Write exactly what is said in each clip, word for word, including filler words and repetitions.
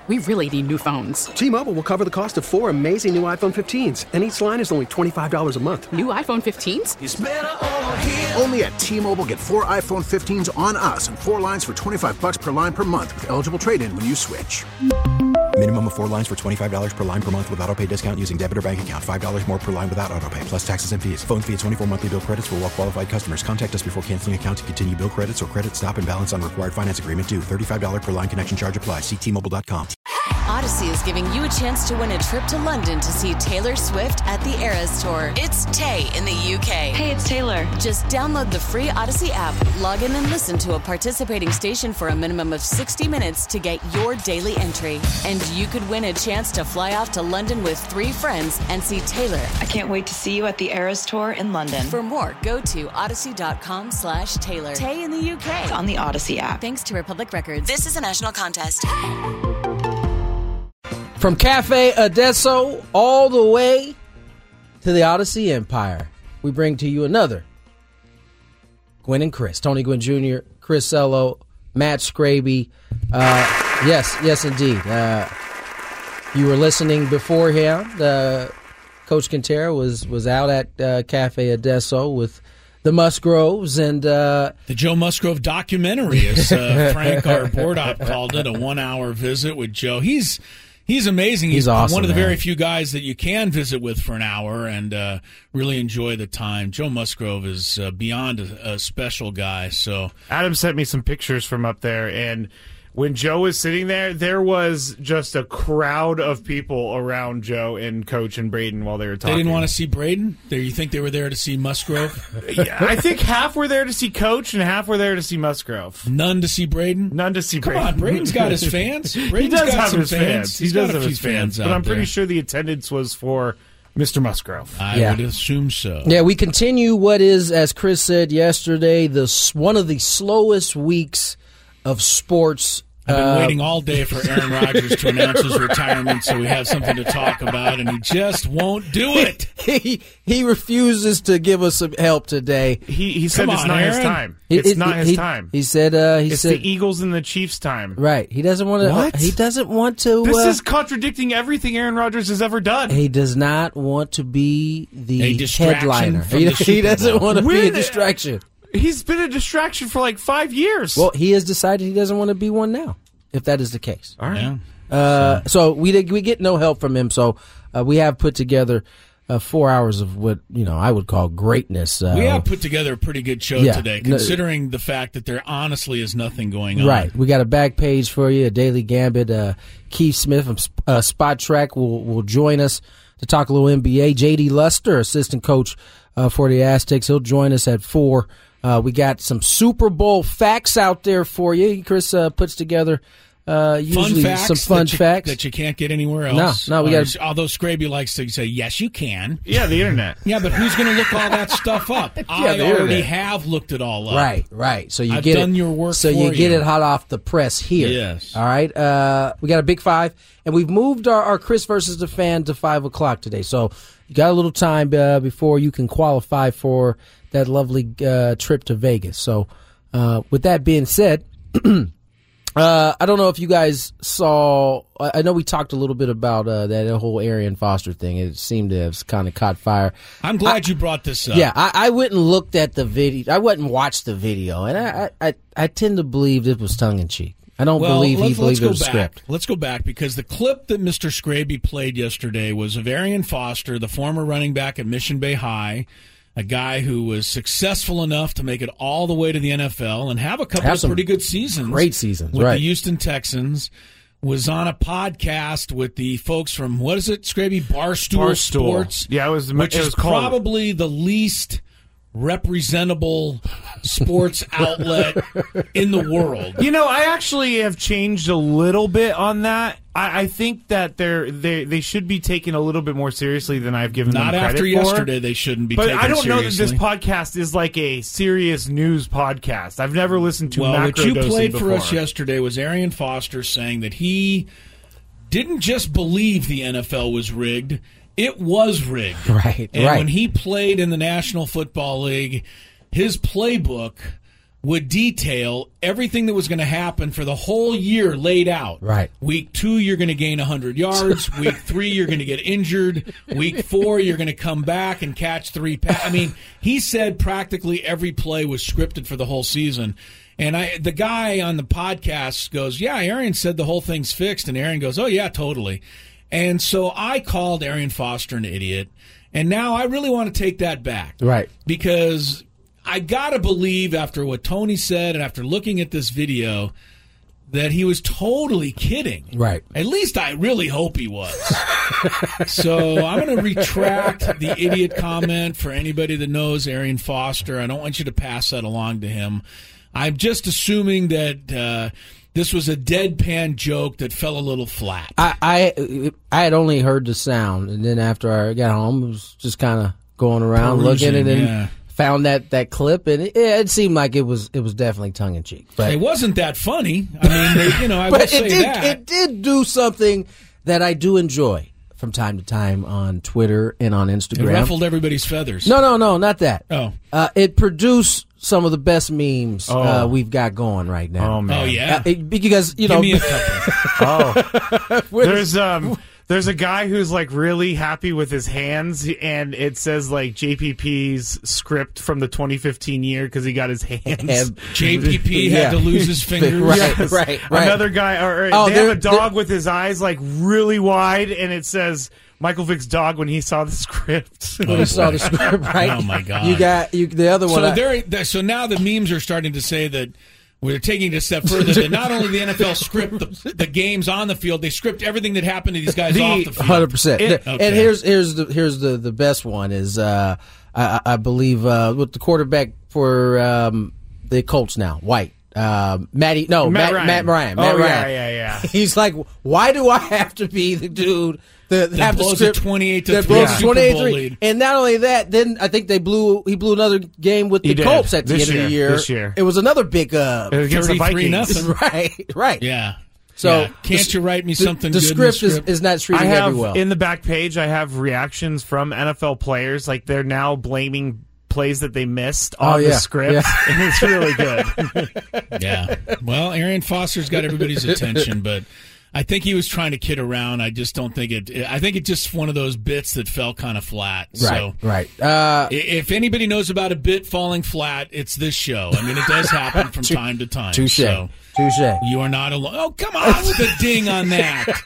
we really need new phones. T-Mobile will cover the cost of four amazing new iPhone fifteens, and each line is only twenty-five dollars a month. New iPhone fifteens? It's better over here. Only at T-Mobile, get four iPhone fifteens on us and four lines for twenty-five dollars per line per month with eligible trade-in when you switch. Minimum of four lines for twenty-five dollars per line per month with autopay discount using debit or bank account. five dollars more per line without autopay, plus taxes and fees. Phone fee at twenty-four monthly bill credits for well-qualified customers. Contact us before canceling account to continue bill credits or credit stop and balance on required finance agreement due. thirty-five dollars per line connection charge applies. See T Mobile dot com. Odyssey is giving you a chance to win a trip to London to see Taylor Swift at the Eras Tour. It's Tay in the U K. Hey, it's Taylor. Just download the free Odyssey app, log in and listen to a participating station for a minimum of sixty minutes to get your daily entry. And you could win a chance to fly off to London with three friends and see Taylor. I can't wait to see you at the Eras Tour in London. For more, go to odyssey.com slash Taylor. Tay in the U K. It's on the Odyssey app. Thanks to Republic Records. This is a national contest. From Cafe Adesso all the way to the Odyssey Empire, we bring to you another Gwen and Chris. Tony Gwynn Junior, Chris Sello, Matt Scraby. Uh, yes, yes, indeed. Uh, you were listening beforehand. Uh, Coach Quintero was, was out at uh, Cafe Adesso with the Musgroves and uh, the Joe Musgrove documentary, as uh, Frank, our board op, called it, a one-hour visit with Joe. He's He's amazing. He's, He's awesome, one of the man. very few guys that you can visit with for an hour and uh, really enjoy the time. Joe Musgrove is uh, beyond a, a special guy. So Adam sent me some pictures from up there, and when Joe was sitting there, there was just a crowd of people around Joe and Coach and Braden while they were talking. They didn't want to see Braden? There, you think they were there to see Musgrove? Yeah, I think half were there to see Coach and half were there to see Musgrove. None to see Braden? None to see Come Braden. on, Braden's got his fans. Braden's he does got have some his fans. fans. He He's does got a have few his fans, fans but out I'm pretty there. sure the attendance was for Mister Musgrove. I Yeah. would assume so. Yeah, we continue what is, as Chris said yesterday, the s- one of the slowest weeks of sports. I've been uh, waiting all day for Aaron Rodgers to announce his retirement so we have something to talk about, and he just won't do it. He he refuses to give us some help today. He he said Come it's on, not his Aaron. time. It- It's it- not his he, time. He said. Uh, he it's said. the Eagles and the Chiefs' time. Right. He doesn't want to. What? He doesn't want to. This uh, is contradicting everything Aaron Rodgers has ever done. He does not want to be A the distraction headliner. from He, the he Super doesn't Bowl. want to be a When- distraction. He's been a distraction for like five years. Well, he has decided he doesn't want to be one now. If that is the case. all right. Yeah. Uh, so we did, we get no help from him. So uh, we have put together uh, four hours of what you know I would call greatness. Uh, We have put together a pretty good show Yeah. today, No- considering the fact that there honestly is nothing going on. right. We got a back page for you, a Daily Gambit. Uh, Keith Smith from uh, Spot Track will will join us to talk a little N B A. J D Luster, assistant coach uh, for the Aztecs, he'll join us at four. Uh, we got some Super Bowl facts out there for you. Chris uh, puts together. Uh, usually Fun facts some fun that you, facts that you can't get anywhere else. No, no, we Or- got. Although Scraby likes to say, yes, you can. Yeah, the internet. Yeah, but who's going to look all that stuff up? I the already internet. have looked it all up. Right, right. So you I've get done it, your work So for you get you. it hot off the press here. Yes. All right. Uh, we got a big five, and we've moved our, our Chris versus the fan to five o'clock today. So you got a little time uh, before you can qualify for that lovely uh, trip to Vegas. So uh, with that being said. Uh, I don't know if you guys saw. I know we talked a little bit about uh, that whole Arian Foster thing. It seemed to have kind of caught fire. I'm glad I, you brought this up. Yeah, I, I went and looked at the video. I went and watched the video, and I I, I tend to believe it was tongue in cheek. I don't well, believe he let's, believed it let's was go back. script. Let's go back because the clip that Mister Scraby played yesterday was of Arian Foster, the former running back at Mission Bay High, a guy who was successful enough to make it all the way to the N F L and have a couple Have of some pretty good seasons. Great seasons, with right. the Houston Texans. Was on a podcast with the folks from, what is it, Scraby? Barstool, Barstool. Sports. Yeah, it was. Which it is was called, probably the least representable sports outlet in the world. You know, I actually have changed a little bit on that. I, I think that they're they they should be taken a little bit more seriously than I've given Not them credit after for. yesterday, they shouldn't be But taken I don't know seriously. that this podcast is like a serious news podcast. I've never listened to well, what you macrodosing played before. for us yesterday was Arian Foster saying that he didn't just believe the N F L was rigged, it was rigged. Right, and right. when he played in the National Football League, his playbook would detail everything that was going to happen for the whole year laid out. Right. Week two, you're going to gain one hundred yards. Week three, you're going to get injured. Week four, you're going to come back and catch three passes. I mean, he said practically every play was scripted for the whole season. And I, the guy on the podcast goes, yeah, Arian said the whole thing's fixed. And Arian goes, oh, yeah, totally. And so I called Arian Foster an idiot. And now I really want to take that back. Right. Because I got to believe, after what Tony said and after looking at this video, that he was totally kidding. Right. At least I really hope he was. So I'm going to retract the idiot comment for anybody that knows Arian Foster. I don't want you to pass that along to him. I'm just assuming that uh, this was a deadpan joke that fell a little flat. I, I I had only heard the sound, and then after I got home, I was just kind of going around Perusing, looking, and then yeah. found that, that clip, and it, it seemed like it was it was definitely tongue in cheek. But it wasn't that funny. I mean, they, you know, I but will it say did, that it did do something that I do enjoy from time to time on Twitter and on Instagram. It ruffled everybody's feathers. No, no, no, not that. Oh, uh, it produced some of the best memes oh. uh, we've got going right now. Oh man! Oh yeah, uh, it, because you Give know, me a couple. Oh, there's um, there's a guy who's like really happy with his hands, and it says like J P P's script from the twenty fifteen year because he got his hands. And- J P P Yeah. had to lose his fingers. Right, Yes. right, right. Another guy, or, or Oh, they have there- a dog there- with his eyes like really wide, and it says Michael Vick's dog when he saw the script. When we saw the script, right? Oh, my God. You got you, the other one. So I- there, there- so now the memes are starting to say that we're taking it a step further. That not only the N F L script the, the games on the field, they script everything that happened to these guys The- off the field. Hundred percent. It- And Okay. here's here's the here's the, the best one is uh, I, I believe uh, with the quarterback for um, the Colts now, White. Uh, Matty, no, Matt Matt, Ryan. Matt Ryan. Oh, Matt yeah, Ryan. yeah, yeah. He's like, why do I have to be the dude that, That have the blows a script twenty-eight to that three blows a Super twenty-eight Bowl three? lead? And not only that, then I think they blew. He blew another game with He the did. Colts at the This end of the year. year. This year. It was another big. Uh, Against the thirty-three Vikings. nothing. right, right. Yeah. So Yeah. Can't the- you write me the- something The good in script, the script? Is, is not treating I have every well. in the back page. I have reactions from N F L players, like they're now blaming plays that they missed on Oh, yeah. the script, Yeah. and it's really good. Yeah. Well, Arian Foster's got everybody's attention, but I think he was trying to kid around. I just don't think it. I think it's just one of those bits that fell kind of flat. Right, So right. Uh, I- If anybody knows about a bit falling flat, it's this show. I mean, it does happen from time to time. touche, So touche. you are not alone. Oh, come on with a ding on that.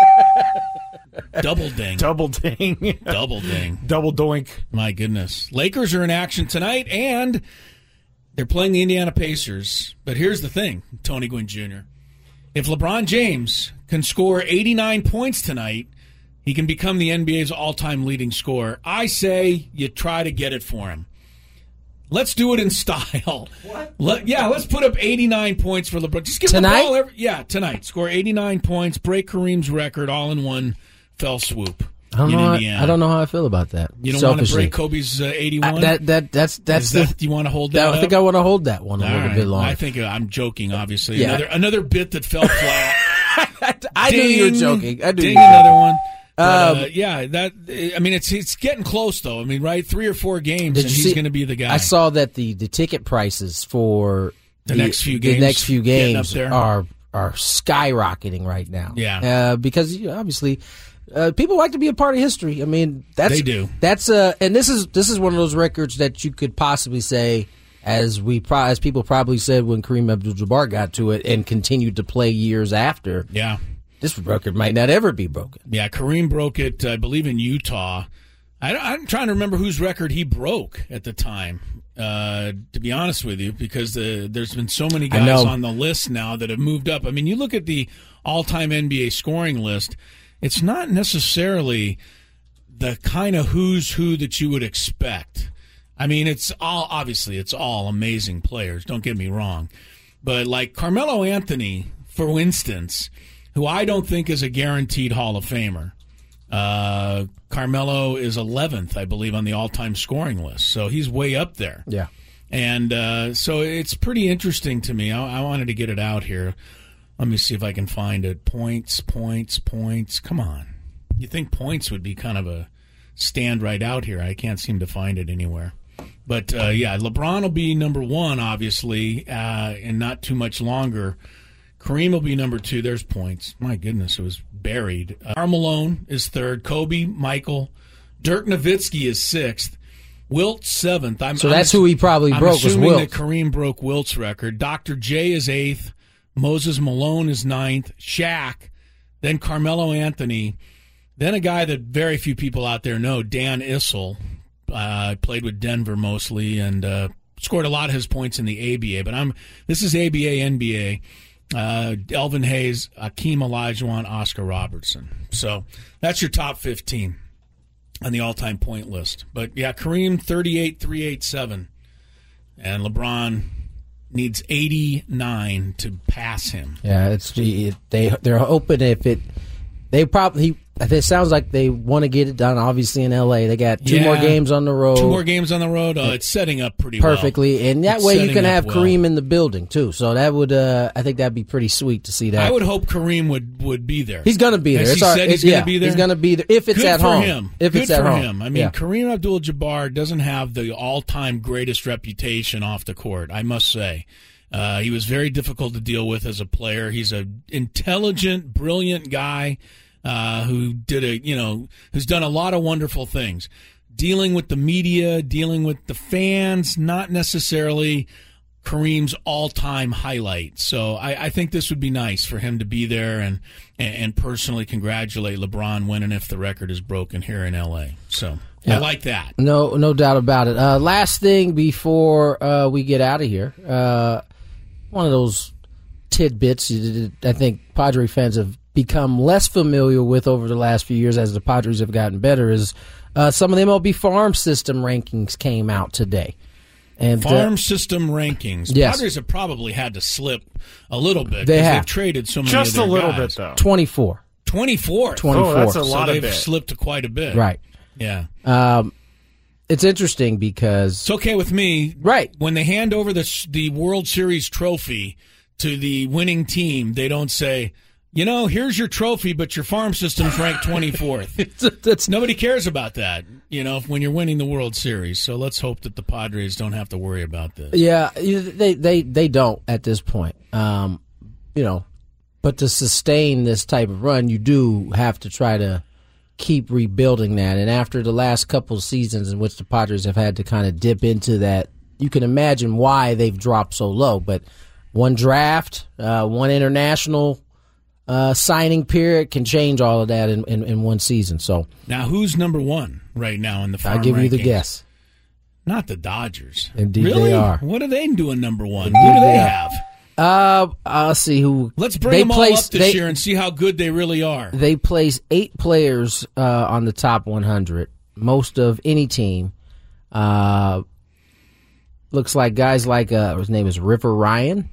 Double ding. Double ding, Double ding. double doink. My goodness. Lakers are in action tonight, and they're playing the Indiana Pacers. But here's the thing, Tony Gwynn Junior If LeBron James can score eighty-nine points tonight, he can become the N B A's all-time leading scorer. I say you try to get it for him. Let's do it in style. What? Let, yeah, let's put up eighty-nine points for LeBron. Just give him the Tonight? ball every, yeah, tonight. Score eighty-nine points, break Kareem's record all in one fell swoop I don't in know. How, Indiana. I don't know how I feel about that. You don't want to selfishly. break Kobe's uh, eighty-one? I, that that that's that's Is the, that, you want to hold that, that I think up? I want to hold that one a All little right. bit longer. I think uh, I'm joking, obviously. Yeah. Another another bit that fell flat. I Ding, knew you were joking. I knew ding you were another joking. one. But, Um, uh, yeah, that. I mean, it's it's getting close though. I mean, right, three or four games, Did and you he's see- going to be the guy. I saw that the, the ticket prices for The next few games the next few getting up games there. are are skyrocketing right now. Yeah. uh, because you know, obviously. Uh, people like to be a part of history. I mean, that's They do. That's uh, and this is this is one of those records that you could possibly say, as we pro- as people probably said when Kareem Abdul-Jabbar got to it and continued to play years after. Yeah, this record might not ever be broken. yeah. Kareem broke it, I believe, in Utah. I don't, I'm trying to remember whose record he broke at the time. Uh, to be honest with you, because the, there's been so many I guys know. on the list now that have moved up. I mean, you look at the all-time N B A scoring list. It's not necessarily the kind of who's who that you would expect. I mean, it's all obviously it's all amazing players. Don't get me wrong, but like Carmelo Anthony, for instance, who I don't think is a guaranteed Hall of Famer. Uh, Carmelo is eleventh, I believe, on the all-time scoring list, so he's way up there. Yeah, and uh, so it's pretty interesting to me. I, I wanted to get it out here. Let me see if I can find it. Points, points, points. Come on. You think points would be kind of a stand right out here. I can't seem to find it anywhere. But, uh, yeah, LeBron will be number one, obviously, uh, and not too much longer. Kareem will be number two. There's points. My goodness, it was buried. Uh, Karl Malone is third. Kobe, Michael. Dirk Nowitzki is sixth. Wilt seventh. I'm, so that's I'm, who he probably I'm broke was assuming Wilt. that Kareem broke Wilt's record. Doctor J is eighth. Moses Malone is ninth. Shaq. Then Carmelo Anthony. Then a guy that very few people out there know, Dan Issel. Uh, played with Denver mostly and uh, scored a lot of his points in the A B A. But I'm this is A B A, N B A. Uh, Elvin Hayes, Akeem Olajuwon, Oscar Robertson. So that's your top fifteen on the all-time point list. But, yeah, Kareem, thirty-eight three eighty-seven. And LeBron needs eighty-nine to pass him. Yeah, it's they, they're hoping if it – they probably – it sounds like they want to get it done, obviously, in L A. They got two yeah, more games on the road. Two more games on the road. Oh, it's setting up pretty perfectly. well. And that it's way you can have well. Kareem in the building, too. So that would uh, – I think that would be pretty sweet to see that. I would hope Kareem would, would be there. He's going to be there. Has it's he our, said he's yeah, going to be there? He's going to be there if it's Good at for home. him. If Good it's at for home. him. I mean, yeah. Kareem Abdul-Jabbar doesn't have the all-time greatest reputation off the court, I must say. Uh, he was very difficult to deal with as a player. He's an intelligent, brilliant guy. Uh, who did a, you know, who's done a lot of wonderful things. Dealing with the media, dealing with the fans, not necessarily Kareem's all-time highlight. So I, I think this would be nice for him to be there and, and, and personally congratulate LeBron when and if the record is broken here in L A. So yeah. I like that. No, no doubt about it. Uh, last thing before uh, we get out of here, uh, one of those tidbits I think Padre fans have become less familiar with over the last few years as the Padres have gotten better is uh, some of the M L B farm system rankings came out today. And farm uh, system rankings. Yes. Padres have probably had to slip a little bit. They have. They've traded so many Just of their a little guys. bit, though. twenty-four. twenty-four. twenty-four. Oh, that's a so lot of they've bit. slipped quite a bit. Right. Yeah. Um, it's interesting because It's okay with me. Right. When they hand over the the World Series trophy to the winning team, they don't say, you know, here's your trophy, but your farm system's ranked twenty-fourth. that's Nobody cares about that, you know, when you're winning the World Series. So let's hope that the Padres don't have to worry about this. Yeah, they they they don't at this point. Um, you know, but to sustain this type of run, you do have to try to keep rebuilding that. And after the last couple of seasons in which the Padres have had to kind of dip into that, you can imagine why they've dropped so low. But one draft, uh, one international uh, signing period can change all of that in, in, in one season. So now, who's number one right now in the farm I'll give rankings? you the guess. Not the Dodgers. Indeed really? they are. What are they doing number one? Indeed Who do they they are. have? Uh, I'll see who. Let's bring they them all place, up this they, year and see how good they really are. They place eight players uh, on the top one hundred, most of any team. Uh, looks like guys like, uh, his name is River Ryan,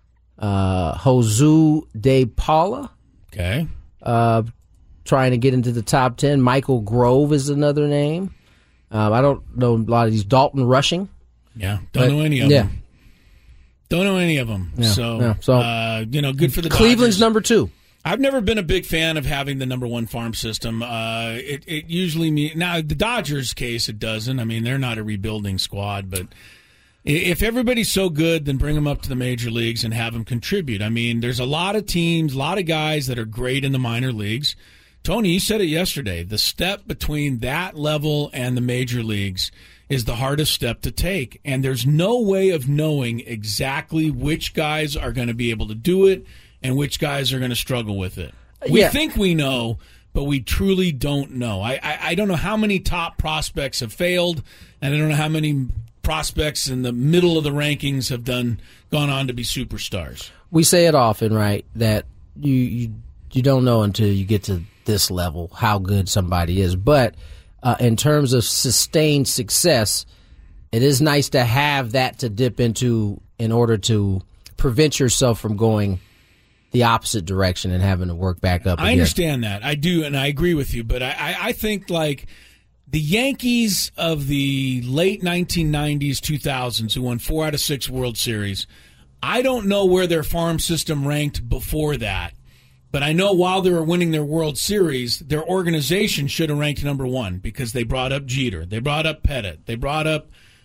uh, Josu De Paula, Okay. uh, trying to get into the top ten. Michael Grove is another name. Uh, I don't know a lot of these. Dalton Rushing. Yeah. Don't But- know any of yeah. them. Don't know any of them. Yeah, so, yeah, so- uh, you know, good for the Cleveland's Dodgers. number two. I've never been a big fan of having the number one farm system. Uh, it, it usually means now the Dodgers case it doesn't. I mean, they're not a rebuilding squad, but i- if everybody's so good, then bring them up to the major leagues and have them contribute. I mean, there's a lot of teams, a lot of guys that are great in the minor leagues. Tony, you said it yesterday. The step between that level and the major leagues is the hardest step to take. And there's no way of knowing exactly which guys are going to be able to do it and which guys are going to struggle with it. We Yeah. think we know, but we truly don't know. I, I, I don't know how many top prospects have failed, and I don't know how many prospects in the middle of the rankings have done gone on to be superstars. We say it often, right, that you you, you don't know until you get to this level how good somebody is. But uh, in terms of sustained success, it is nice to have that to dip into in order to prevent yourself from going the opposite direction and having to work back up again. I understand that. I do, and I agree with you. But I, I, I think, like, the Yankees of the late nineteen nineties, two thousands, who won four out of six World Series, I don't know where their farm system ranked before that. But I know while they were winning their World Series, their organization should have ranked number one because they brought up Jeter. They brought up Pettit. They brought up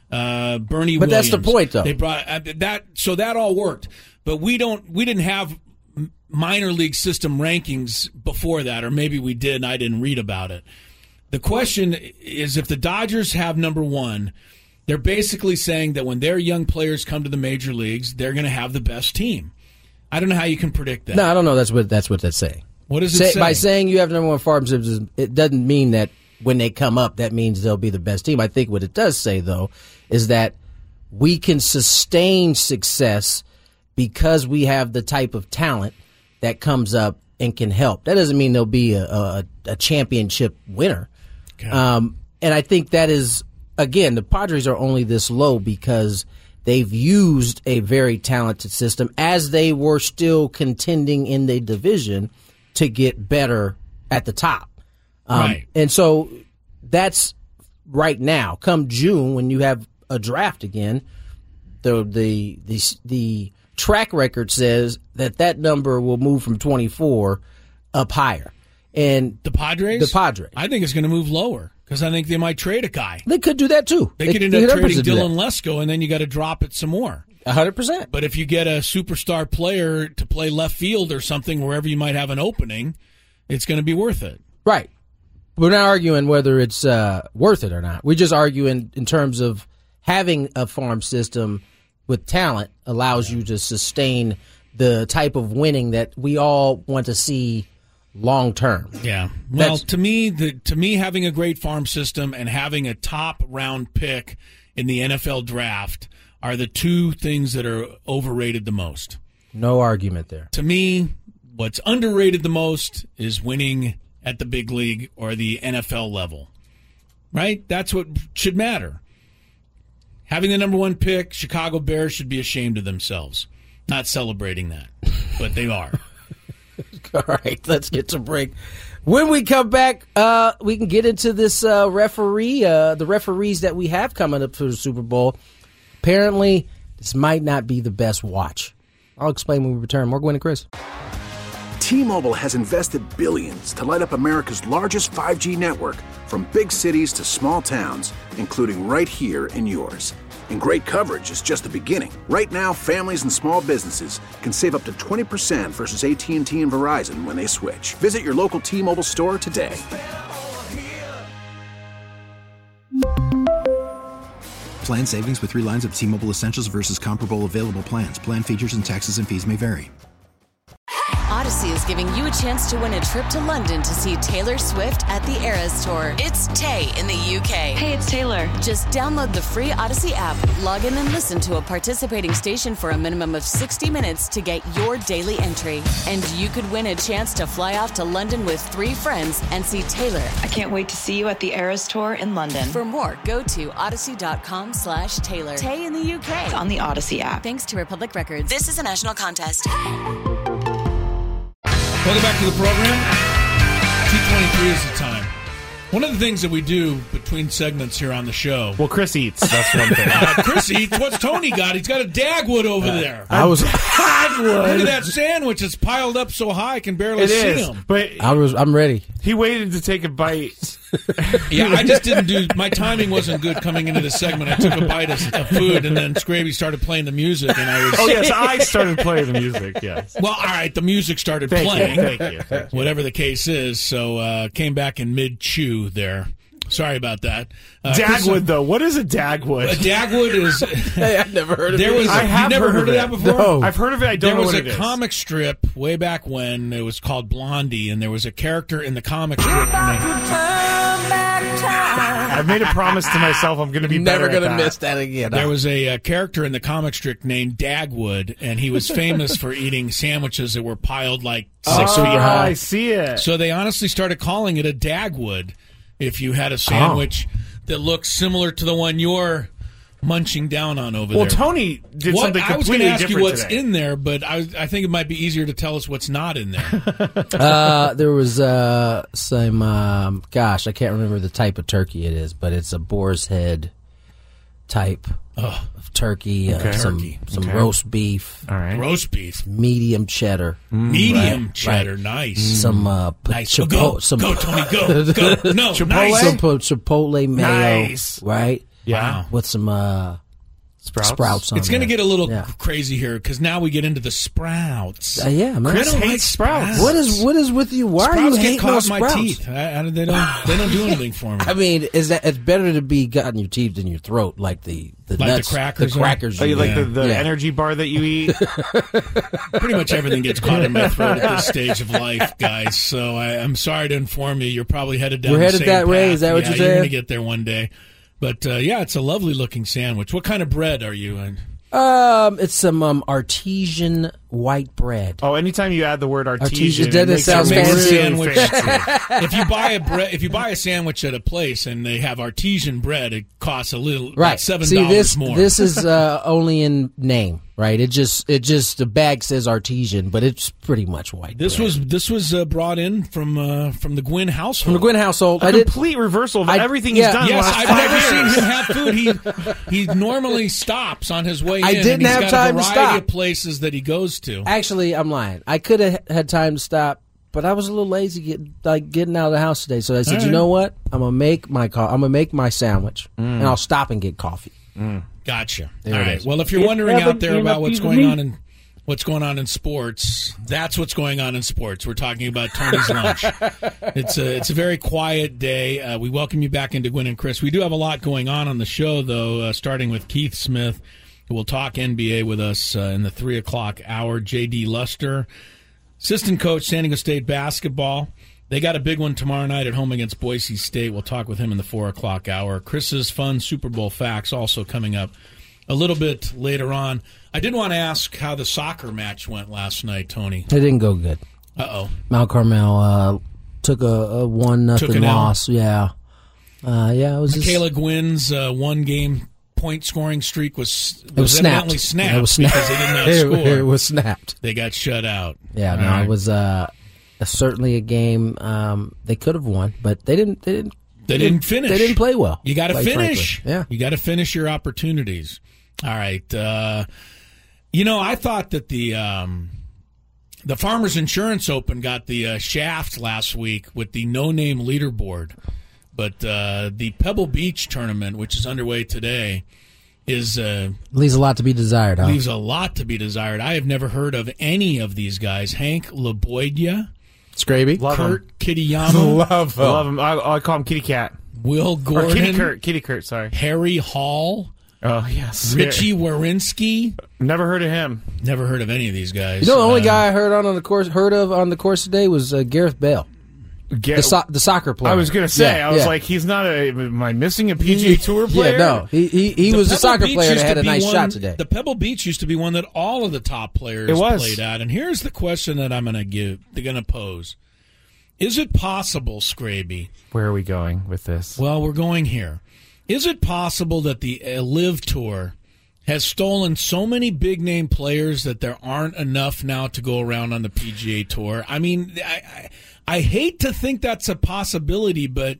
uh, Bernie But Williams. that's the point, though. They brought uh, that, so that all worked. But we don't. We didn't have minor league system rankings before that, or maybe we did and I didn't read about it. The question is, if the Dodgers have number one, they're basically saying that when their young players come to the major leagues, they're going to have the best team. I don't know how you can predict that. No, I don't know. That's what that's what that's saying. What does it say, say? By saying you have number one farm systems, it doesn't mean that when they come up, that means they'll be the best team. I think what it does say, though, is that we can sustain success because we have the type of talent that comes up and can help. That doesn't mean there'll be a, a, a championship winner. Okay. Um, and I think that is, again, the Padres are only this low because they've used a very talented system as they were still contending in the division to get better at the top. Um, right. And so that's right now. Come June, when you have a draft again, the the the the track record says that that number will move from twenty-four up higher. And the Padres? The Padres. I think it's going to move lower because I think they might trade a guy. They could do that too. They, they could end up trading Dylan Lesko, and then you got to drop it some more. A hundred percent. But if you get a superstar player to play left field or something, wherever you might have an opening, it's going to be worth it. Right. We're not arguing whether it's uh, worth it or not. We're just arguing in terms of having a farm system with talent allows you to sustain the type of winning that we all want to see long term. Yeah. Well, That's, to me, the to me, having a great farm system and having a top round pick in the N F L draft are the two things that are overrated the most. No argument there. To me, what's underrated the most is winning at the big league or the N F L level. Right? That's what should matter. Having the number one pick, Chicago Bears should be ashamed of themselves. Not celebrating that, but they are. All right, let's get to break. When we come back, uh, we can get into this uh, referee, uh, the referees that we have coming up for the Super Bowl. Apparently, this might not be the best watch. I'll explain when we return. More Gwen and Chris. T-Mobile has invested billions to light up America's largest five G network, from big cities to small towns, including right here in yours. And great coverage is just the beginning. Right now, families and small businesses can save up to twenty percent versus A T and T and Verizon when they switch. Visit your local T-Mobile store today. Plan savings with three lines of T-Mobile Essentials versus comparable available plans. Plan features and taxes and fees may vary. Odyssey is giving you a chance to win a trip to London to see Taylor Swift at the Eras Tour. It's Tay in the U K. Hey, it's Taylor. Just download the free Odyssey app, log in and listen to a participating station for a minimum of sixty minutes to get your daily entry. And you could win a chance to fly off to London with three friends and see Taylor. I can't wait to see you at the Eras Tour in London. For more, go to odyssey.com slash Taylor. Tay in the U K. It's on the Odyssey app. Thanks to Republic Records. This is a national contest. Welcome back to the program. two twenty-three is the time. One of the things that we do between segments here on the show. Well, Chris eats. That's one thing. uh, Chris eats. What's Tony got? He's got a Dagwood over uh, there. I was Dagwood. Look at that sandwich. It's piled up so high I can barely it see is, him. But I was. I'm ready. He waited to take a bite. Yeah, I just didn't do. My timing wasn't good coming into the segment. I took a bite of, of food, and then Scraby started playing the music, and I was. Oh yes, I started playing the music. Yes. Well, all right. The music started Thank playing. You, thank you. Thank you. Whatever the case is, so uh, came back in mid chew there. Sorry about that. Uh, Dagwood, though. What is a Dagwood? A Dagwood is. Hey, I've never heard of there it. Was, I have you never heard, heard of, of that before? No. I've heard of it. I don't there know was what a it is. comic strip way back when. It was called Blondie, and there was a character in the comic strip named. I've made a promise to myself I'm going to be never going to miss that again. There was a, a character in the comic strip named Dagwood, and he was famous for eating sandwiches that were piled like six oh, feet high. I see it. So they honestly started calling it a Dagwood if you had a sandwich oh. that looked similar to the one you're munching down on over well, there. Well, Tony did what, something completely I was going to ask different you what's today. in there, but I, I think it might be easier to tell us what's not in there. uh, there was uh, some, um, gosh, I can't remember the type of turkey it is, but it's a boar's head type oh. of turkey, okay. uh, some, turkey. some okay. roast beef. All right. Roast beef. Medium cheddar. Mm, medium right, cheddar. Right. Nice. Some, uh, nice. Chipo- go, some, go, Tony, go. Go. No, Chipotle? nice. Some Chipotle mayo. Nice. Right? Yeah. Wow. With some uh, Sprouts. sprouts on It's going to there. get a little Yeah. crazy here because now we get into the sprouts. Uh, yeah, man. Chris I don't hates like sprouts. What is what is with you? Why sprouts are you get hating caught on in my sprouts? teeth. I, I, they don't. They don't do anything for me. I mean, is that it's better to be got in your teeth than your throat, like the the Like the nuts, crackers the are? crackers. Oh, you like Yeah. the, the Yeah. energy bar that you eat? Pretty much everything gets caught in my throat at this stage of life, guys. So I, I'm sorry to inform you. You're probably headed down. We're the headed same that way? path. Is that what yeah, you're You're saying? going to get there one day. But uh, yeah, it's a lovely looking sandwich. What kind of bread are you in? Um, it's some um, artesian white bread. Oh, anytime you add the word artesian, Artesian, it doesn't it makes sound it really fancy? Sandwich. fancy. If you buy a bread, if you buy a sandwich at a place and they have artesian bread, it costs a little, about Right. seven See, dollars this more. this is uh, only in name, right? It just it just the bag says artesian, but it's pretty much white. This bread. was this was uh, brought in from uh, from the Gwynn household. from the Gwynn household. A I did. complete reversal of I- everything yeah. he's done. Yes, the last I've five never years. seen him have food. He he normally stops on his way I in. didn't and he's have got time a to variety stop. of places that he goes to. Actually, I'm lying. I could have had time to stop, but I was a little lazy get, like getting out of the house today. So I said, All you right. know what? I'm gonna make my co- I'm gonna make my sandwich, and I'll stop and get coffee. Gotcha. There All it right. is. Well, if you're It's wondering heaven out there in a about what's piece of going meat. on in what's going on in sports, that's what's going on in sports. We're talking about Tony's lunch. It's a it's a very quiet day. Uh, we welcome you back into Gwynn and Chris. We do have a lot going on on the show, though. Uh, starting with Keith Smith, who will talk N B A with us uh, in the three o'clock hour. J D Luster, assistant coach, San Diego State basketball. They got a big one tomorrow night at home against Boise State. We'll talk with him in the four o'clock hour. Chris's fun Super Bowl facts also coming up a little bit later on. I did want to ask how the soccer match went last night, Tony. It didn't go good. Uh-oh. Mount Carmel uh, took a, a one Took nothing an L. loss. Yeah, uh, yeah. It was just, Michaela Gwynn's uh, one-game point-scoring streak was, it was snapped. evidently snapped It was snapped. because they did not it, score. it was snapped. They got shut out. Yeah, All no, right. it was uh, certainly a game um, they could have won, but they didn't. They didn't. They didn't finish. They didn't play well. You got to quite finish. frankly. Yeah. You got to finish your opportunities. All right. Uh, you know, I thought that the um, the Farmers Insurance Open got the uh, shaft last week with the no-name leaderboard, but uh, the Pebble Beach tournament, which is underway today, is uh, Leaves a lot to be desired. Huh? leaves a lot to be desired. I have never heard of any of these guys. Hank LaBoidia, Scraby. Love him. Kurt Kitayama, Love I love him. I, I call him Kitty Cat. Will Or Gordon, Kitty Kurt. Kitty Kurt, sorry. Harry Hall, Oh, yes. Richie Warinsky. Never heard of him. Never heard of any of these guys. You know, the only Uh, guy I heard on, on the course heard of on the course today was uh, Gareth Bale, Get, the, so- the soccer player. I was going to say, Yeah, I was yeah. like, he's not a. Am I missing a P G A Tour player? Yeah, no, he he, he the was a Pebble soccer Beach player used that had to a be nice one- shot today. The Pebble Beach used to be one that all of the top players It was. played at. And here's the question that I'm going to give. They're going to pose: is it possible, Scraby? Where are we going with this? Well, we're going here. Is it possible that the uh, Live Tour has stolen so many big name players that there aren't enough now to go around on the P G A Tour? I mean, I, I, I hate to think that's a possibility, but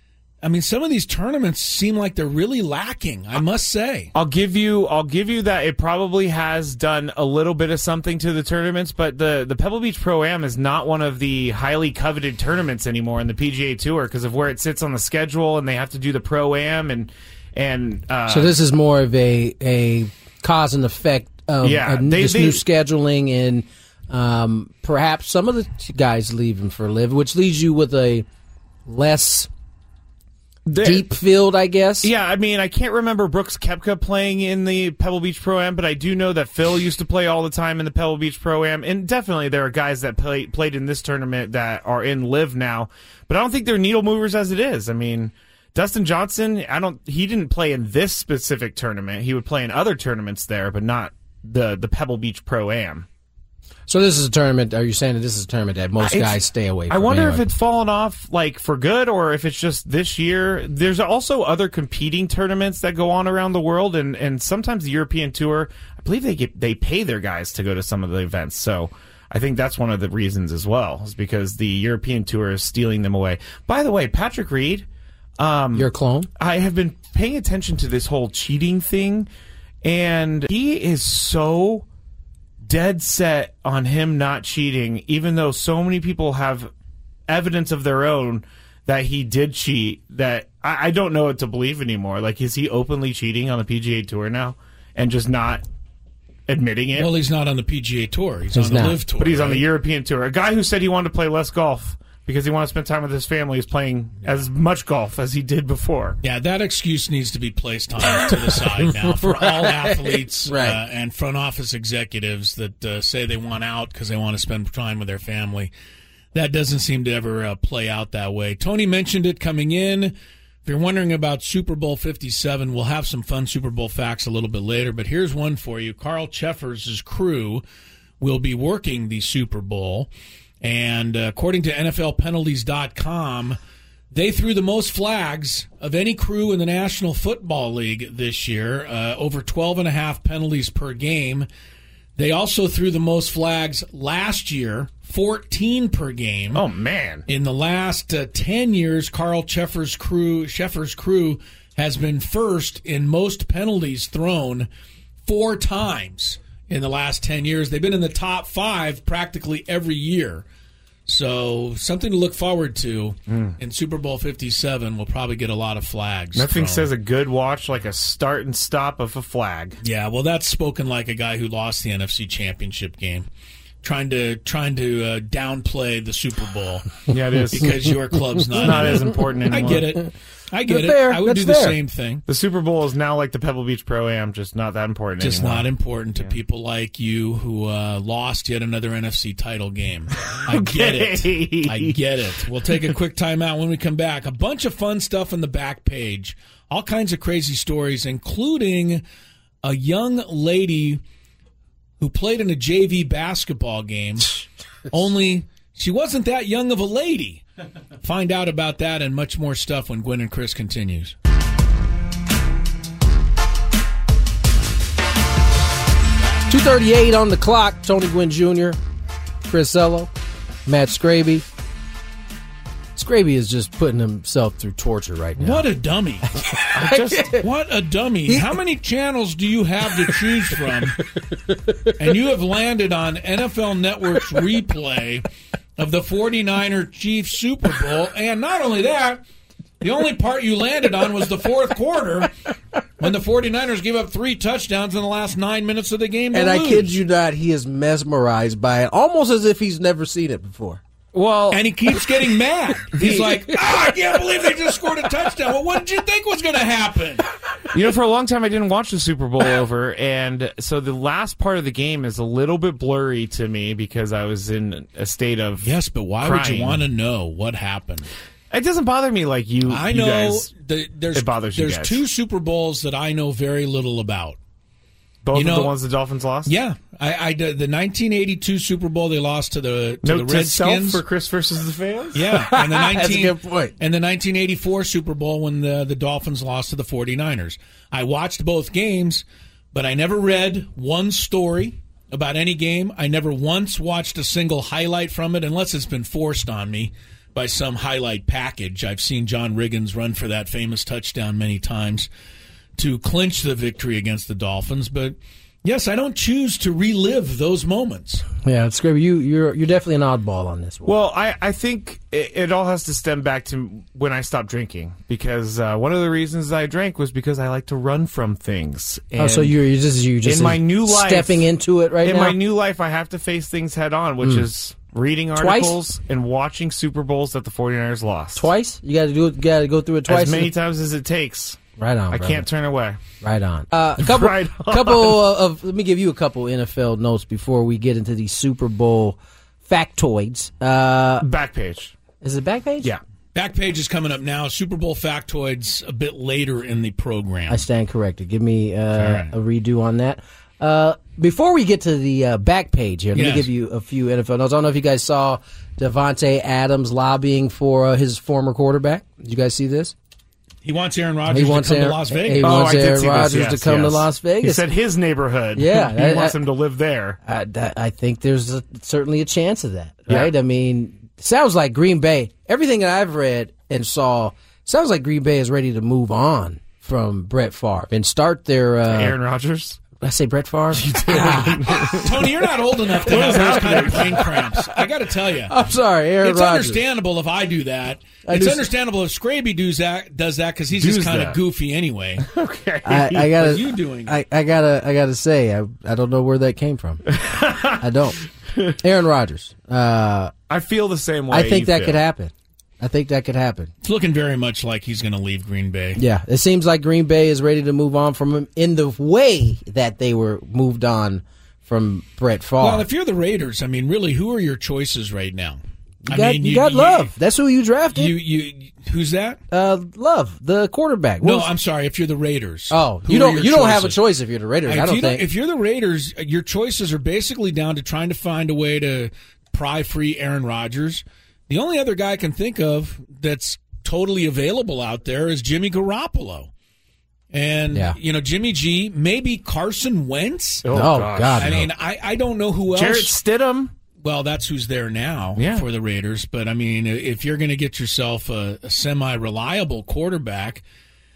I mean, some of these tournaments seem like they're really lacking, I must say. I'll give you I'll give you that it probably has done a little bit of something to the tournaments, but the, the Pebble Beach Pro-Am is not one of the highly coveted tournaments anymore in the P G A Tour because of where it sits on the schedule, and they have to do the Pro-Am and and uh, So this is more of a a cause and effect of Yeah, uh, they- this they- new scheduling, and um, perhaps some of the guys leaving for Live, which leaves you with a less they- deep field, I guess. Yeah, I mean, I can't remember Brooks Koepka playing in the Pebble Beach Pro-Am, but I do know that Phil used to play all the time in the Pebble Beach Pro-Am, and definitely there are guys that play, played in this tournament that are in Live now, but I don't think they're needle movers as it is. I mean, Dustin Johnson, I don't. He didn't play in this specific tournament. He would play in other tournaments there, but not the the Pebble Beach Pro-Am. So this is a tournament. Are you saying that this is a tournament that most It's- guys stay away from? I wonder anyway? if it's fallen off like for good or if it's just this year. There's also other competing tournaments that go on around the world, and, and sometimes the European Tour, I believe they get they pay their guys to go to some of the events. So I think that's one of the reasons as well, is because the European Tour is stealing them away. By the way, Patrick Reed, um, your clone. I have been paying attention to this whole cheating thing, and he is so dead set on him not cheating, even though so many people have evidence of their own that he did cheat, that I, I don't know what to believe anymore. Like, is he openly cheating on the P G A Tour now and just not admitting it? Well, he's not on the P G A Tour. He's, He's on the not. Live Tour. But he's right? on the European Tour. A guy who said he wanted to play less golf because he wanted to spend time with his family is playing as much golf as he did before. Yeah, that excuse needs to be placed on to the side now for Right. all athletes Right. uh, and front office executives that uh, say they want out because they want to spend time with their family. That doesn't seem to ever uh, play out that way. Tony mentioned it coming in. If you're wondering about Super Bowl fifty-seven, we'll have some fun Super Bowl facts a little bit later, but here's one for you. Carl Cheffers' crew will be working the Super Bowl, and uh, according to N F L penalties dot com, they threw the most flags of any crew in the National Football League this year, uh, over twelve and a half penalties per game. They also threw the most flags last year, fourteen per game. Oh, man. In the last uh, ten years, Carl Cheffers' crew, Cheffers' crew has been first in most penalties thrown four times in the last ten years. They've been in the top five practically every year. So something to look forward to mm. in Super Bowl fifty-seven. We'll probably get a lot of flags. Nothing from, says a good watch like a start and stop of a flag. Yeah, well, that's spoken like a guy who lost the N F C Championship game. Trying to trying to uh, downplay the Super Bowl. Yeah, it is. Because your club's not, not as important anymore. I get it. I get That's it. fair. I would That's do the fair. same thing. The Super Bowl is now like the Pebble Beach Pro-Am, just not that important Just anymore. not important to yeah. people like you who uh, lost yet another N F C title game. I get it. I get it. We'll take a quick timeout when we come back. A bunch of fun stuff on the back page. All kinds of crazy stories, including a young lady who played in a J V basketball game, only she wasn't that young of a lady. Find out about that and much more stuff when Gwen and Chris continues. two thirty-eight on the clock. Tony Gwynn Junior, Chris Ello, Matt Scraby. Scraby is just putting himself through torture right now. What a dummy. Just, what a dummy. How many channels do you have to choose from? And you have landed on N F L Network's replay of the 49er Chiefs Super Bowl. And not only that, the only part you landed on was the fourth quarter when the 49ers gave up three touchdowns in the last nine minutes of the game to And lose. I kid you not, he is mesmerized by it, almost as if he's never seen it before. Well, and he keeps getting mad. He's like, oh, I can't believe they just scored a touchdown. Well, what did you think was going to happen? You know, for a long time I didn't watch the Super Bowl over, and so the last part of the game is a little bit blurry to me because I was in a state of Yes, but why crying. would you want to know what happened? It doesn't bother me like you. I you know guys, the, there's it bothers you there's guys. two Super Bowls that I know very little about. Both you know, of the ones the Dolphins lost? Yeah. I, I did the nineteen eighty-two Super Bowl they lost to the to Note the to self Redskins for Chris versus the fans? Yeah. And the nineteen That's a good point. And the nineteen eighty-four Super Bowl when the, the Dolphins lost to the 49ers. I watched both games, but I never read one story about any game. I never once watched a single highlight from it unless it's been forced on me by some highlight package. I've seen John Riggins run for that famous touchdown many times to clinch the victory against the Dolphins, but yes, I don't choose to relive those moments. Yeah, Scraby, you you're you're definitely an oddball on this one. Well, I, I think it, it all has to stem back to when I stopped drinking, because uh, one of the reasons I drank was because I like to run from things. And oh, so you're, you're just you just in my new life, stepping into it right in now? my new life, I have to face things head on, which Mm. is reading articles Twice? and watching Super Bowls that the 49ers lost. Twice? You got to do it. You got to go through it twice. As many times as it takes. Right on. I brother. can't turn away. Right on. Uh, a couple, Right on. couple of. Let me give you a couple N F L notes before we get into the Super Bowl factoids. Uh, Back page. Is it back page? Yeah. Back page is coming up now. Super Bowl factoids a bit later in the program. I stand corrected. Give me uh, right. a redo on that. Uh, before we get to the uh, back page here, let Yes. me give you a few N F L notes. I don't know if you guys saw Devontae Adams lobbying for uh, his former quarterback. Did you guys see this? He wants Aaron Rodgers He wants to come Aaron- to Las he Vegas. wants oh, I did Aaron see Rodgers this. Yes, to come to yes. Las Vegas. He said his neighborhood. Yeah, he I- wants I- him to live there. I, that- I think there's a, certainly a chance of that, Yeah. right? I mean, sounds like Green Bay. Everything that I've read and saw sounds like Green Bay is ready to move on from Brett Favre and start their uh, Aaron Rodgers. Did I say Brett Favre? Tony, you're not old enough to have those kind of brain cramps. I got to tell you. I'm sorry, Aaron It's Rodgers. understandable if I do that. I it's just- understandable if Scraby does that does that because he's Does just kind of that. goofy anyway. Okay. I, I gotta. What are you doing? I, I gotta. I gotta say, I, I don't know where that came from. I don't. Aaron Rodgers. Uh, I feel the same way. I think you that feel. could happen. I think that could happen. It's looking very much like he's going to leave Green Bay. Yeah, it seems like Green Bay is ready to move on from him in the way that they were moved on from Brett Favre. Well, if you're the Raiders, I mean, really, who are your choices right now? you I got, mean, you, got Love. That's who you drafted. You, you, who's that? uh, Love, the quarterback. What No, was- I'm sorry. If you're the Raiders, Oh, who you are don't. your You don't have a choices? choice if you're the Raiders. If I don't you think. If you're the Raiders, your choices are basically down to trying to find a way to pry free Aaron Rodgers. The only other guy I can think of that's totally available out there is Jimmy Garoppolo. And, Yeah. you know, Jimmy G, maybe Carson Wentz. Oh, Oh, gosh. God. I no. mean, I, I don't know who else. Jarrett Stidham. Well, that's who's there now Yeah. for the Raiders. But, I mean, if you're going to get yourself a, a semi-reliable quarterback,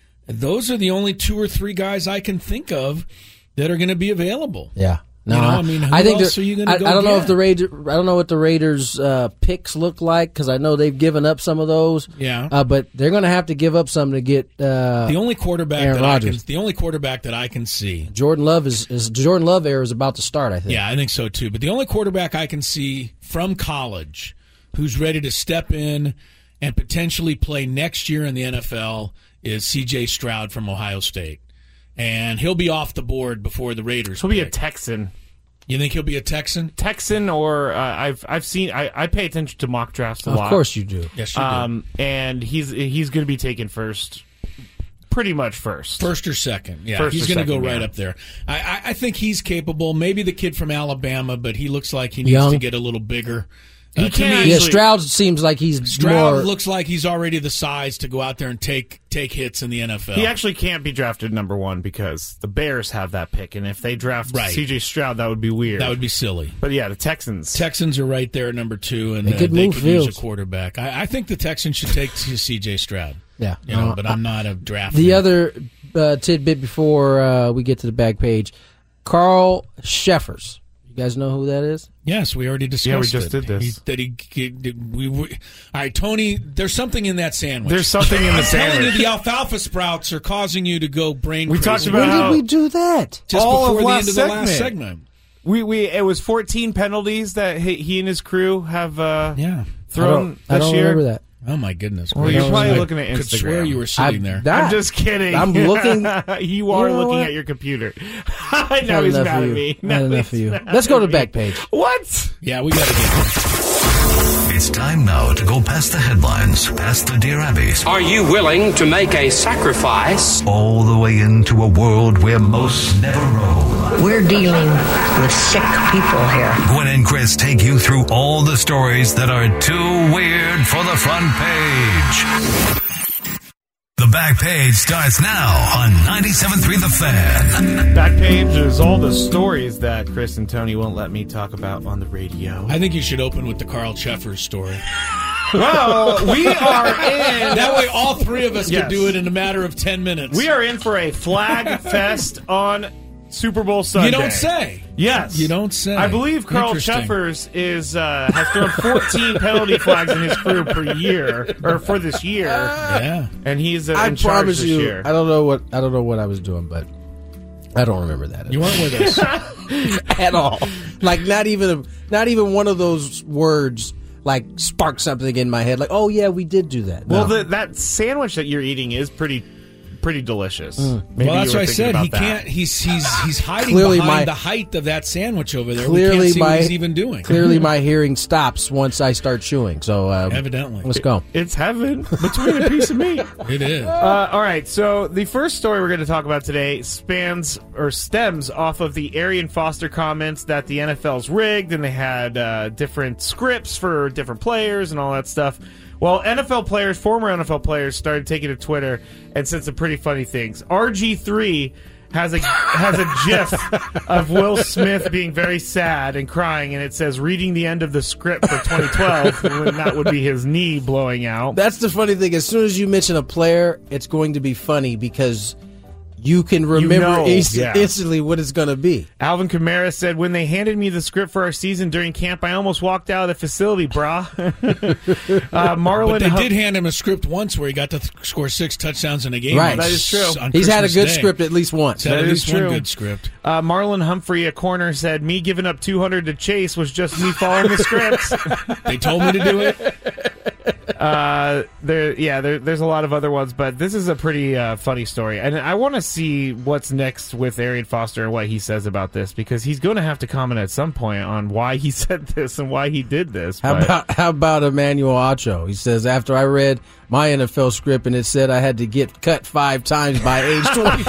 those are the only two or three guys I can think of that are going to be available. Yeah. No, You know, I mean, who I think else they're- are you gonna I, go I don't know get? if the Raiders. I don't know what the Raiders' uh, picks look like because I know they've given up some of those. Yeah. Uh, but they're going to have to give up some to get uh, The only quarterback Aaron that I Rodgers. can, the only quarterback that I can see. Jordan Love is, is Jordan Love era is about to start. I think. Yeah, I think so too. But the only quarterback I can see from college who's ready to step in and potentially play next year in the N F L is C J Stroud from Ohio State. And he'll be off the board before the Raiders. He'll be a pick. Texan. You think he'll be a Texan? Texan, or uh, I've I've seen I, I pay attention to mock drafts a lot. Of course you do. Yes, you Um, and he's he's going to be taken first, pretty much first. do. First or second. Yeah, First he's or going to go second, right yeah. up there. I, I, I think he's capable. Maybe the kid from Alabama, but he looks like he needs Young. to get a little bigger. He Uh, to can't me, Yeah, Actually- Stroud seems like he's Stroud more. looks like he's already the size to go out there and take take hits in the N F L. He actually can't be drafted number one because the Bears have that pick, and if they draft Right. C J Stroud, that would be weird. That would be silly. But yeah, the Texans. Texans are right there at number two, and They uh, could they move could use Fields. a quarterback. I, I think the Texans should take C J Stroud. yeah. You know, Uh, but I'm not a draft. The fan. other uh, tidbit before uh, we get to the back page, Carl Sheffers. You guys know who that is? Yes, we already discussed. Yeah, we just it. did this. He, that he, he- we, we, all right, Tony. There's something in that sandwich. There's something in the I'm telling sandwich. you, the alfalfa sprouts are causing you to go brain. We crazy. talked about When how- did we do that? just all of before the last end of the last segment. segment. We we it was fourteen penalties that he, he and his crew have uh, Yeah. I thrown don't, I this don't year. remember that. Oh my goodness! Well, you're gracious. probably I looking at Could swear Instagram. you were sitting I- there. that- I'm just kidding. I'm looking- you are You know looking what? at your computer. I know Not he's enough mad of at you. me. Not No, enough he's of you. mad Let's go at to the me. back page. What? Yeah, we got to get. It's time now to go past the headlines, past the Dear Abbeys, Are you willing to make a sacrifice? all the way into a world where most never roam. We're dealing with sick people here. Gwen and Chris take you through all the stories that are too weird for the front page. The back page starts now on ninety-seven point three The Fan. Back page is all the stories that Chris and Tony won't let me talk about on the radio. I think you should open with the Carl Sheffers story. Well, we are in. That way, all three of us Yes. could do it in a matter of ten minutes. We are in for a flag fest on Super Bowl Sunday. You don't say. Yes. You don't say. I believe Carl Interesting. Sheffers is uh, has thrown fourteen penalty flags in his crew per year, or for this year, Yeah. and he's uh, I in charge promise this you, year. I don't know what I don't know what I was doing, but I don't remember that You weren't with us. at all. Like not even a, not even one of those words like sparked something in my head. Like, oh yeah, we did do that. Well, No. the, that sandwich that you're eating is pretty, pretty delicious. Mm. Maybe well, that's you were what I thinking said. about He that. can't. He's he's he's hiding Clearly behind my- the height of that sandwich over there. clearly we can't see my what he's even doing. clearly my hearing stops once I start chewing. So uh, Evidently. let's go. It's heaven between a piece of meat. It is. Uh, all right, so the first story we're going to talk about today spans or stems off of the Arian Foster comments that the N F L's rigged and they had uh, different scripts for different players and all that stuff. Well, N F L players, former N F L players, started taking to Twitter and said some pretty funny things. R G three has a has a GIF of Will Smith being very sad and crying, and it says reading the end of the script for twenty twelve, when that would be his knee blowing out. That's the funny thing. As soon as you mention a player, it's going to be funny because you can remember You know, inst- yeah. instantly what it's going to be. Alvin Kamara said, when they handed me the script for our season during camp, I almost walked out of the facility, brah. uh, Marlon But they Huff- did hand him a script once where he got to th- score six touchdowns in a game. Right. on That is true. s- on He's had a Christmas good Day. script at least once. He's had That at is least one true. good script. Uh, Marlon Humphrey, a corner, said, me giving up two hundred to Chase was just me following the script. They told me to do it. Uh, there, yeah, there, there's a lot of other ones, but this is a pretty uh, funny story, and I want to see what's next with Arian Foster and what he says about this, because he's going to have to comment at some point on why he said this and why he did this. How but- about how about Emmanuel Acho? He says, after I read my N F L script and it said I had to get cut five times by age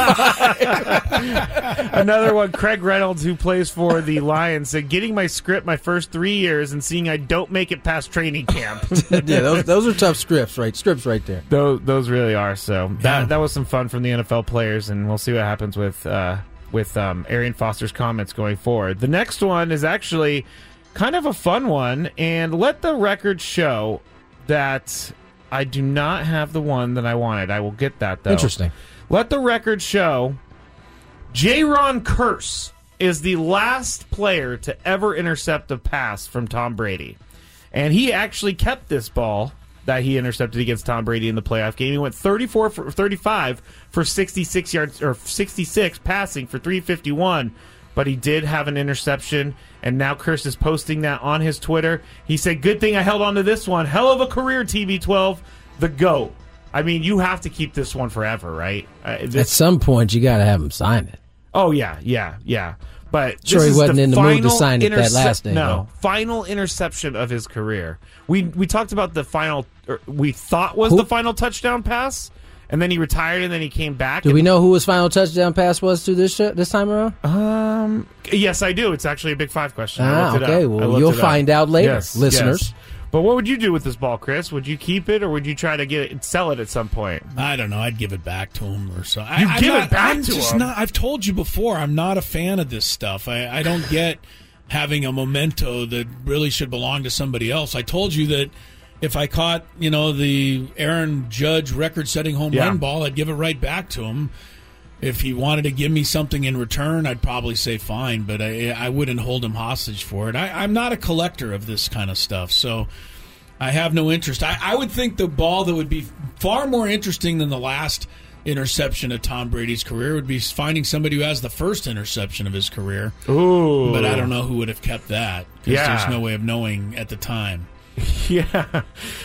twenty-five. Another one, Craig Reynolds, who plays for the Lions, said, getting my script my first three years and seeing I don't make it past training camp. Yeah, those, those are tough scripts, right? Strips right there. Those, those really are. So that Yeah. that was some fun from the N F L players, and we'll see what happens with uh, with um, Arian Foster's comments going forward. The next one is actually kind of a fun one, and let the record show that I do not have the one that I wanted. I will get that, though. Interesting. Let the record show Jaron Kearse is the last player to ever intercept a pass from Tom Brady. And he actually kept this ball that he intercepted against Tom Brady in the playoff game. He went thirty-four for thirty-five for sixty-six yards, or sixty-six passing for three fifty-one. But he did have an interception, and now Kearse is posting that on his Twitter. He said, good thing I held on to this one. Hell of a career, T B twelve. The GOAT. I mean, you have to keep this one forever, right? Uh, this, At some point, you got to have him sign it. Oh, yeah, yeah, yeah. But Sure, this he is wasn't the in the mood to final sign it that intercep- last day, No, though. final interception of his career. We we talked about the final, or we thought was Who- the final touchdown pass, and then he retired, and then he came back. Do and, we know who his final touchdown pass was to this sh- this time around? Um, yes, I do. It's actually a Big Five question. I Ah, looked it okay. up. I Well, looked you'll it up. find out later, Yes, listeners. yes. But what would you do with this ball, Chris? Would you keep it, or would you try to get it, sell it at some point? I don't know. I'd give it back to him or so. You I, I'm give it not- back I'm to just him? Not, I've told you before. I'm not a fan of this stuff. I, I don't get having a memento that really should belong to somebody else. I told you that if I caught, you know, the Aaron Judge record-setting home Yeah. run ball, I'd give it right back to him. If he wanted to give me something in return, I'd probably say fine, but I, I wouldn't hold him hostage for it. I, I'm not a collector of this kind of stuff, so I have no interest. I, I would think the ball that would be far more interesting than the last interception of Tom Brady's career would be finding somebody who has the first interception of his career. Ooh. But I don't know who would have kept that, because Yeah. there's no way of knowing at the time. Yeah.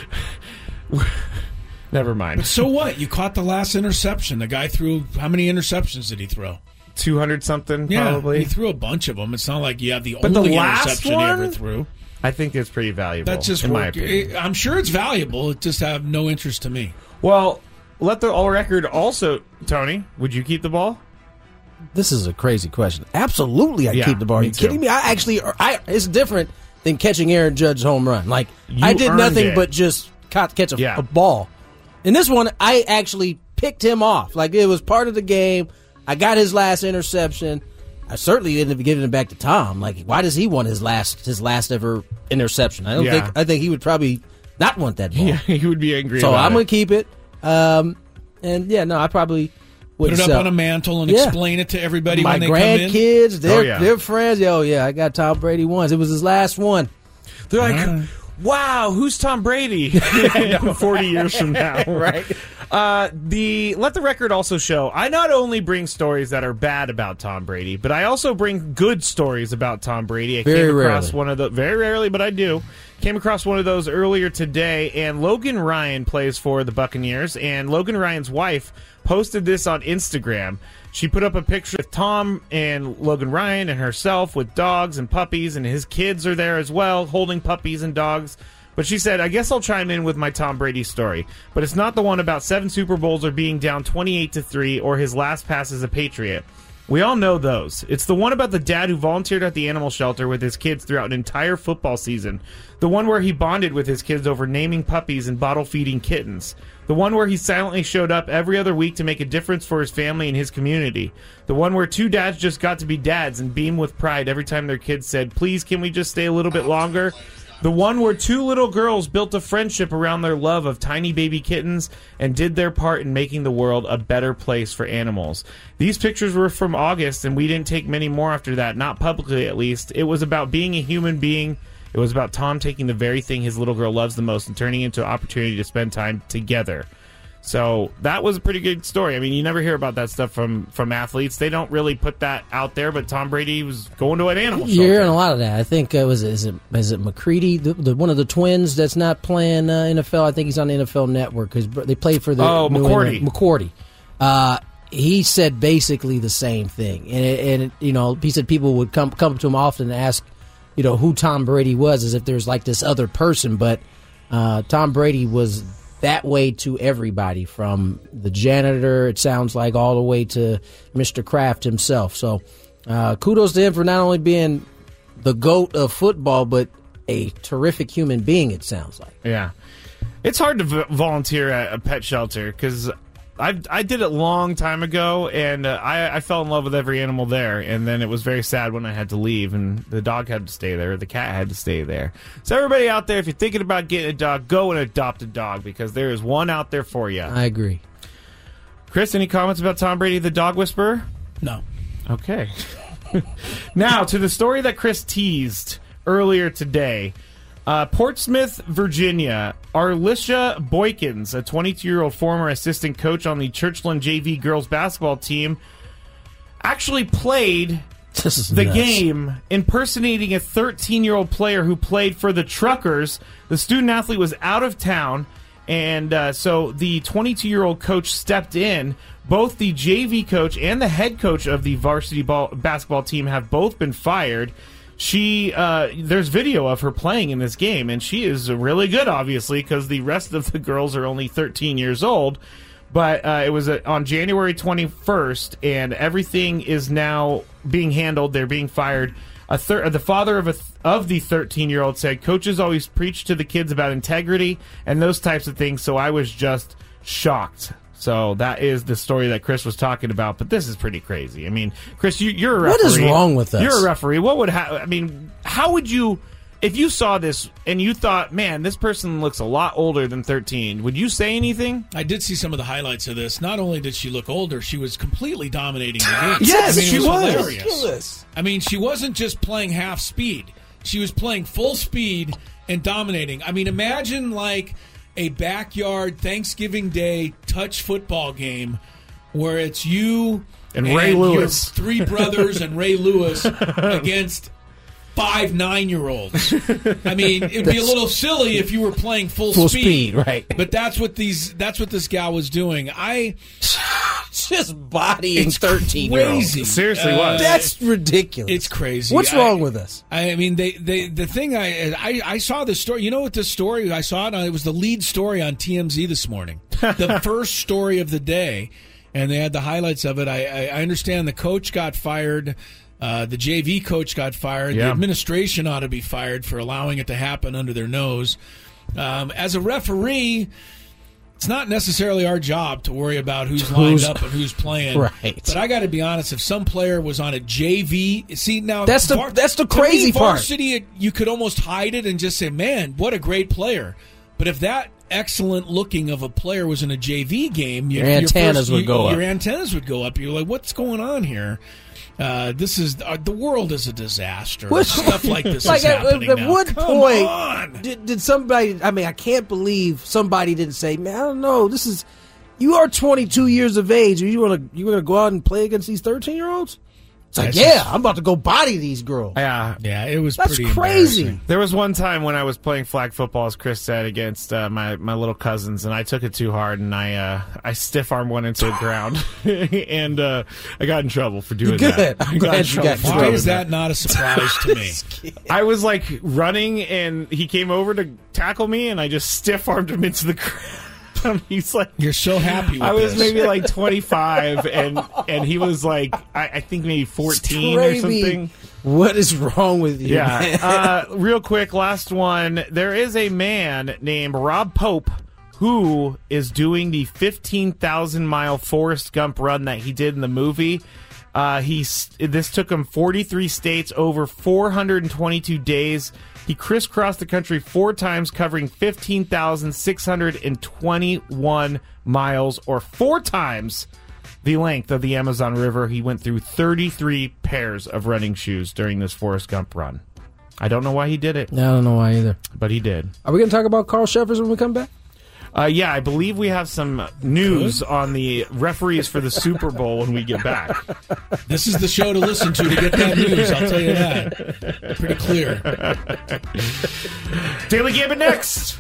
Never mind. But so what? You caught the last interception. The guy threw, how many interceptions did he throw? two hundred something, Yeah, probably. he ththrew a bunch of them. It's not like you have the But the only last interception one? he ever threw. I think it's pretty valuable. That's just in my work. opinion. I'm sure it's valuable. It just have no interest to me. Well, let the all record also, Tony, would you keep the ball? This is a crazy question. Absolutely, I Yeah, keep the ball. Are me you too. kidding me? I actually, I it's different than catching Aaron Judge's home run. Like You I did earned nothing it. but just caught, catch a, Yeah. a ball. In this one, I actually picked him off. Like it was part of the game. I got his last interception. I certainly didn't have given it back to Tom. Like, why does he want his last his last ever interception? I don't Yeah. think. I think he would probably not want that ball. Yeah, he would be angry So about I'm it. going to keep it. Um, and yeah, no, I probably Put would it up on a mantle and Yeah. explain it to everybody My when they come in. grandkids, their Oh, yeah. their friends. Yo, yeah, I got Tom Brady once. It was his last one. They're like, Uh, wow, who's Tom Brady? forty years from now. Right. Uh, the Let the record also show, I not only bring stories that are bad about Tom Brady, but I also bring good stories about Tom Brady. I Very came across rarely. one of the very rarely, but I do. Came across one of those earlier today, and Logan Ryan plays for the Buccaneers, and Logan Ryan's wife posted this on Instagram. She put up a picture of Tom and Logan Ryan and herself with dogs and puppies, and his kids are there as well, holding puppies and dogs. But she said, I guess I'll chime in with my Tom Brady story. But it's not the one about seven Super Bowls or being down twenty-eight to three or his last pass as a Patriot. We all know those. It's the one about the dad who volunteered at the animal shelter with his kids throughout an entire football season. The one where he bonded with his kids over naming puppies and bottle feeding kittens. The one where he silently showed up every other week to make a difference for his family and his community. The one where two dads just got to be dads and beam with pride every time their kids said, please, can we just stay a little bit longer? The one where two little girls built a friendship around their love of tiny baby kittens and did their part in making the world a better place for animals. These pictures were from August, and we didn't take many more after that, not publicly at least. It was about being a human being. It was about Tom taking the very thing his little girl loves the most and turning it into an opportunity to spend time together. So that was a pretty good story. I mean, you never hear about that stuff from, from athletes. They don't really put that out there, but Tom Brady was going to an animal shelter. You're hearing a lot of that. I think, uh, was it, is it, is it McCready, the, the, one of the twins that's not playing uh, N F L? I think he's on the N F L Network because they play for the Oh, New McCourty. England- McCourty. Uh, he said basically the same thing. And, it, and it, you know, he said people would come, come to him often and ask, you know, who Tom Brady was, as if there's like this other person. But uh, Tom Brady was that way to everybody, from the janitor, it sounds like, all the way to Mister Kraft himself. So uh, kudos to him for not only being the GOAT of football, but a terrific human being, it sounds like. Yeah. It's hard to v- volunteer at a pet shelter because I I did it a long time ago, and uh, I, I fell in love with every animal there, and then it was very sad when I had to leave, and the dog had to stay there, the cat had to stay there. So everybody out there, if you're thinking about getting a dog, go and adopt a dog, because there is one out there for you. I agree. Chris, any comments about Tom Brady, the dog whisperer? No. Okay. Now, to the story that Chris teased earlier today. Uh, Portsmouth, Virginia. Arlisha Boykins, a twenty-two-year-old former assistant coach on the Churchland J V girls basketball team, actually played the nuts. game impersonating a thirteen-year-old player who played for the Truckers. The student-athlete was out of town, and uh, so the twenty-two-year-old coach stepped in. Both the J V coach and the head coach of the varsity ball, basketball team have both been fired. She, uh, there's video of her playing in this game, and she is really good, obviously, because the rest of the girls are only thirteen years old. But uh, it was uh, on January twenty-first, and everything is now being handled. They're being fired. A thir- the father of a th- of the thirteen-year-old said, "Coaches always preach to the kids about integrity and those types of things, so I was just shocked." So that is the story that Chris was talking about, but this is pretty crazy. I mean, Chris, you, you're a referee. What is wrong with us? You're a referee. What would ha- I mean? How would you, if you saw this and you thought, "Man, this person looks a lot older than thirteen"? Would you say anything? I did see some of the highlights of this. Not only did she look older, she was completely dominating the game. Yes, I mean, she it was, was. hilarious. Ridiculous. I mean, she wasn't just playing half speed; she was playing full speed and dominating. I mean, imagine like a backyard Thanksgiving Day touch football game where it's you and, and Ray Lewis, your three brothers, and Ray Lewis against five nine-year-olds. I mean, it'd be a little silly if you were playing full, Full speed, speed, right. But that's what these that's what this gal was doing. I just bodying It's thirteen-year-olds. crazy. Seriously, Uh, was. That's ridiculous. It's crazy. What's I- wrong with us? I mean, they, they the thing I, I I saw this story. You know what this story? I saw it. On, it was the lead story on T M Z this morning. The first story of the day, and they had the highlights of it. I I, I understand the coach got fired. Uh, the J V coach got fired. Yeah. The administration ought to be fired for allowing it to happen under their nose. Um, as a referee, it's not necessarily our job to worry about who's lined Who's- up and who's playing. Right. But I got to be honest, if some player was on a J V, see now That's the- that's the crazy to me, part. Varsity, you could almost hide it and just say, "Man, what a great player." But if that excellent looking of a player was in a J V game, Your antennas first- would you- go up. Your antennas would go up. You're like, "What's going on here?" Uh, this is uh, the world is a disaster. What- Stuff like this like is at, happening at now. what Come point on. did, did somebody? I mean, I can't believe somebody didn't say, "Man, I don't know. This is you are twenty-two years of age. Are you want to you want to go out and play against these thirteen-year-olds?" It's like, That's yeah, just- I'm about to go body these girls. Yeah. Yeah, it was That's pretty crazy. embarrassing. There was one time when I was playing flag football, as Chris said, against uh, my my little cousins, and I took it too hard, and I uh, I stiff armed one into the ground, and uh, I got in trouble for doing Good. that. I'm I glad in you trouble got for in Why doing is that not a surprise to me? I was like running, and he came over to tackle me, and I just stiff armed him into the ground. He's like, You're so happy with I was this. maybe like twenty-five, and and he was like, I, I think maybe fourteen or something. What is wrong with you? Yeah. man? uh, real quick, last one. There is a man named Rob Pope who is doing the fifteen thousand mile Forrest Gump run that he did in the movie. Uh, he this took him forty-three states over four hundred twenty-two days. He crisscrossed the country four times, covering fifteen thousand six hundred twenty-one miles, or four times the length of the Amazon River. He went through thirty-three pairs of running shoes during this Forrest Gump run. I don't know why he did it. I don't know why either. But he did. Are we going to talk about Carl Cheffers when we come back? Uh, yeah, I believe we have some news on the referees for the Super Bowl when we get back. This is the show to listen to to get that news, I'll tell you that. Pretty clear. Daily Gambit next.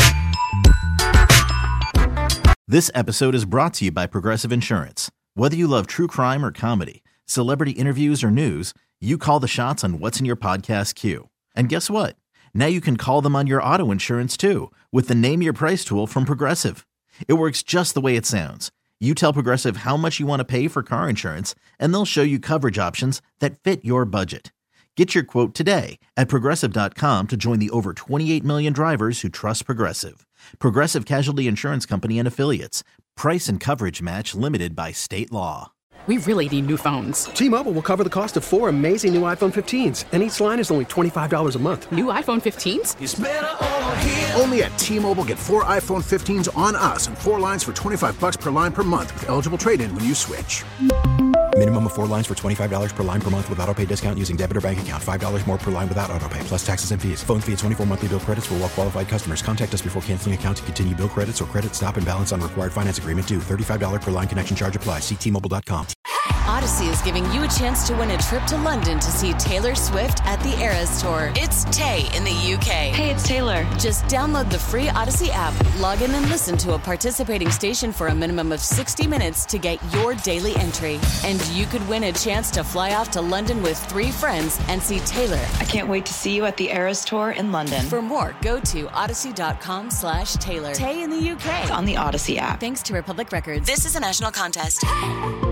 This episode is brought to you by Progressive Insurance. Whether you love true crime or comedy, celebrity interviews or news, you call the shots on what's in your podcast queue. And guess what? Now you can call them on your auto insurance too with the Name Your Price tool from Progressive. It works just the way it sounds. You tell Progressive how much you want to pay for car insurance, and they'll show you coverage options that fit your budget. Get your quote today at Progressive dot com to join the over twenty-eight million drivers who trust Progressive. Progressive Casualty Insurance Company and Affiliates. Price and coverage match limited by state law. We really need new phones. T-Mobile will cover the cost of four amazing new iPhone fifteens, and each line is only twenty-five dollars a month. New iPhone fifteens? It's better over here. Only at T-Mobile, get four iPhone fifteens on us and four lines for twenty-five bucks per line per month with eligible trade-in when you switch. Minimum of four lines for twenty-five dollars per line per month with autopay discount using debit or bank account. five dollars more per line without autopay, plus taxes and fees. Phone fee at twenty-four monthly bill credits for well-qualified customers. Contact us before canceling account to continue bill credits or credit stop and balance on required finance agreement due. thirty-five dollars per line connection charge applies. See T Mobile dot com. Odyssey is giving you a chance to win a trip to London to see Taylor Swift at the Eras Tour. It's Tay in the U K. Hey, it's Taylor. Just download the free Odyssey app, log in and listen to a participating station for a minimum of sixty minutes to get your daily entry. And you could win a chance to fly off to London with three friends and see Taylor. I can't wait to see you at the Eras Tour in London. For more, go to odyssey dot com slash Taylor. Tay in the U K. It's on the Odyssey app. Thanks to Republic Records. This is a national contest.